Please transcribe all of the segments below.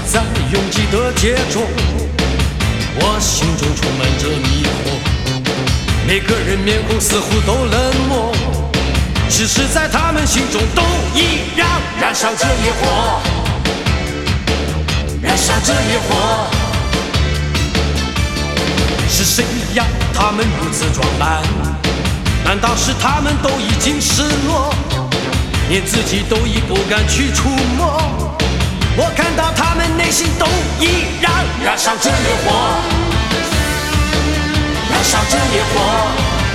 在拥挤的街中，我心中充满着迷惑。每个人面孔似乎都冷漠，只是在他们心中都一样燃烧着野火，燃烧着野火。是谁让他们如此装扮？难道是他们都已经失落，连自己都已不敢去触摸？我看到他们内心都一样燃烧着野火，燃烧着野火。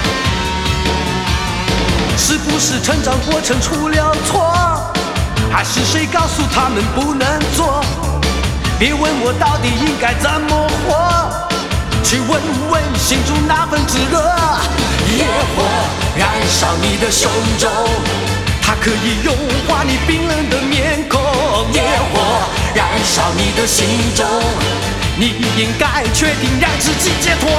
是不是成长过程出了错，还是谁告诉他们不能做？别问我到底应该怎么活，去问问心中那份炙热。野火燃烧你的胸中，它可以融化你冰冷的面孔。野火燃烧你的心中，你应该确定让自己解脱。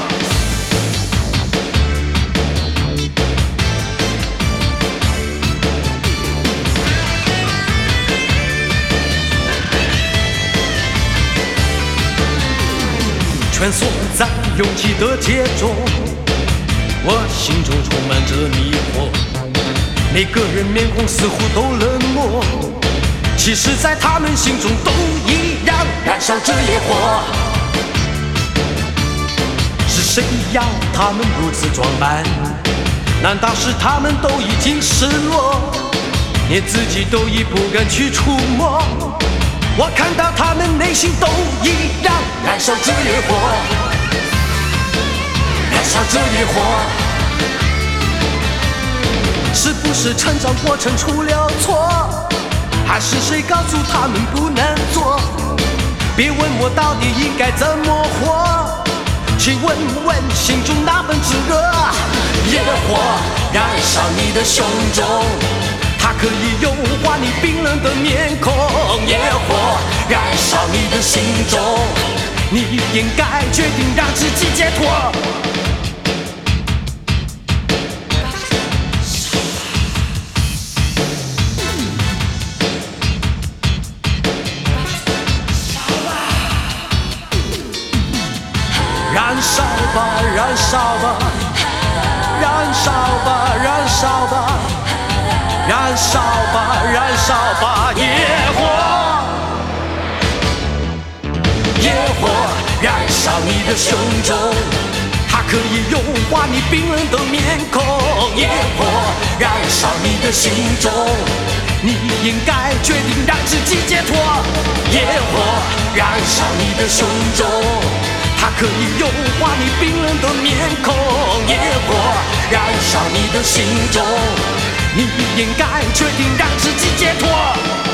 穿梭在拥挤的街中，我心中充满着迷惑。每个人面孔似乎都冷漠，其实在他们心中都一样燃烧着野火。是谁要他们如此装扮？难道是他们都已经失落，连自己都已不敢去触摸？我看到他们内心都一样燃烧着野火，燃烧着野火。是不是成长过程出了错，还是谁告诉他们不能做？别问我到底应该怎么活，去问问心中那份炙热。野火燃烧你的胸中，它可以融化你冰冷的面孔。野火燃烧你的心中，你应该决定让自己解脱。燃烧吧，燃烧吧，燃烧吧，燃烧吧，燃烧吧，燃烧吧，野火，野火燃烧你的胸中，它可以融化你冰冷的面孔。野火燃烧你的心中，你应该决定让自己解脱。野火燃烧你的胸中，它可以融化你冰冷的面孔。野火燃烧你的心中，你应该决定让自己解脱。